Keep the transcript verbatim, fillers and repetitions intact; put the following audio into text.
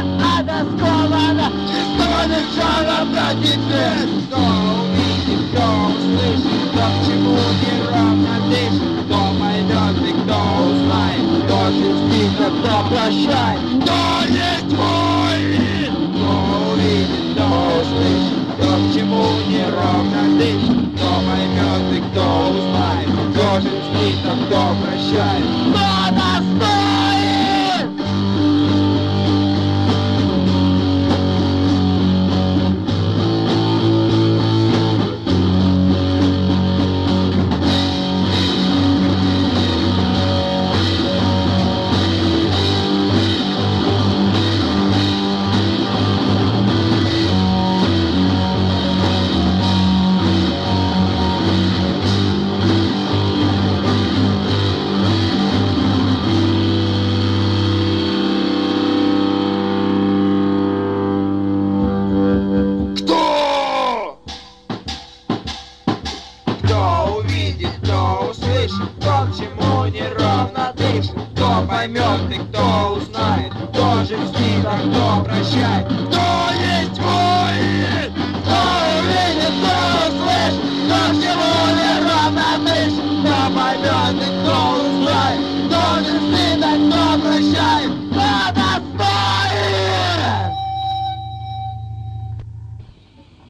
ада скована, и стонет жалоб братьев. Кто увидит, кто услышит, кто к чему неровно дышит, кто поймет и кто узнает, кто чувствит, а кто прощает, кто есть воин. Кто увидит, кто услышит, кто к чему неровно дышит, кто поймет и кто узнает, кто чувствит, а кто прощает, кто достоин. Поймет и кто узнает, кто же мстит, а кто прощает.